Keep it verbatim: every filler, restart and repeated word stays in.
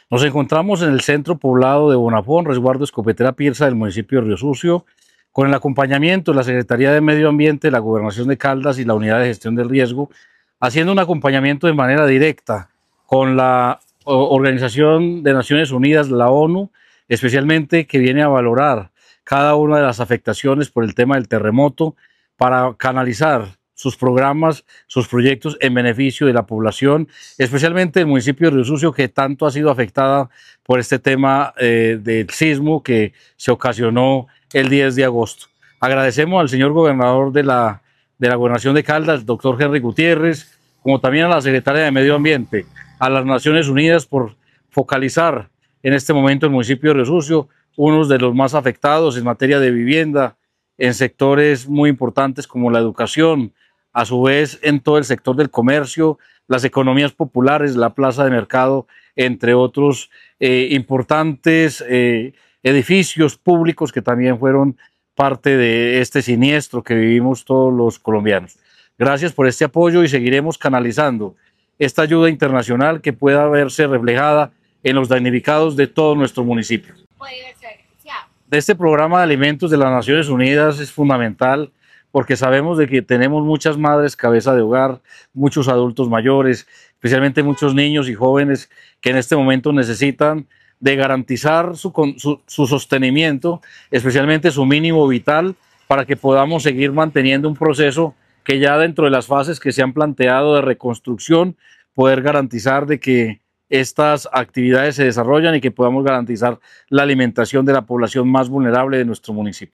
Nos encontramos en el centro poblado de Bonafón, resguardo Escopetera Pierza del municipio de Río Sucio, con el acompañamiento de la Secretaría de Medio Ambiente, la Gobernación de Caldas y la Unidad de Gestión del Riesgo, haciendo un acompañamiento de manera directa con la Organización de Naciones Unidas, la ONU, especialmente que viene a valorar cada una de las afectaciones por el tema del terremoto para canalizar sus programas, sus proyectos en beneficio de la población, especialmente el municipio de Río Sucio, que tanto ha sido afectada por este tema eh, del sismo que se ocasionó el diez de agosto. Agradecemos al señor gobernador de la, de la Gobernación de Caldas, el doctor Henry Gutiérrez, como también a la secretaria de Medio Ambiente, a las Naciones Unidas por focalizar en este momento el municipio de Río Sucio, uno de los más afectados en materia de vivienda, en sectores muy importantes como la educación, a su vez en todo el sector del comercio, las economías populares, la plaza de mercado, entre otros eh, importantes eh, edificios públicos que también fueron parte de este siniestro que vivimos todos los colombianos. Gracias por este apoyo y seguiremos canalizando esta ayuda internacional que pueda verse reflejada en los damnificados de todo nuestro municipio. De este programa de alimentos de las Naciones Unidas es fundamental porque sabemos de que tenemos muchas madres cabeza de hogar, muchos adultos mayores, especialmente muchos niños y jóvenes que en este momento necesitan de garantizar su, su, su sostenimiento, especialmente su mínimo vital, para que podamos seguir manteniendo un proceso que ya dentro de las fases que se han planteado de reconstrucción, poder garantizar de que estas actividades se desarrollan y que podamos garantizar la alimentación de la población más vulnerable de nuestro municipio.